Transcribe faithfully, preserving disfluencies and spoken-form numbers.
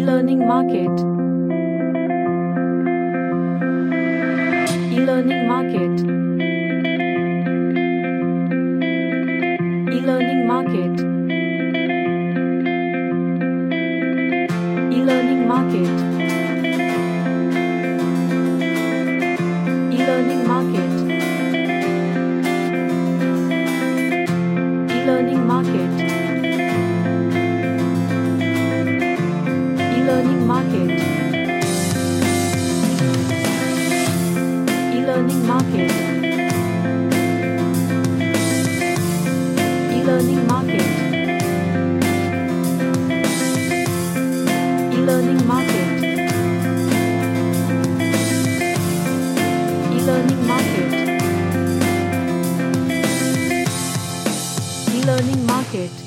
E-learning market. E-learning market. E-learning market. E-learning market. E-learning market. E-learning market. E-learning market. E-learning market. E-learning market. E-learning market. E-learning market. E-learning market.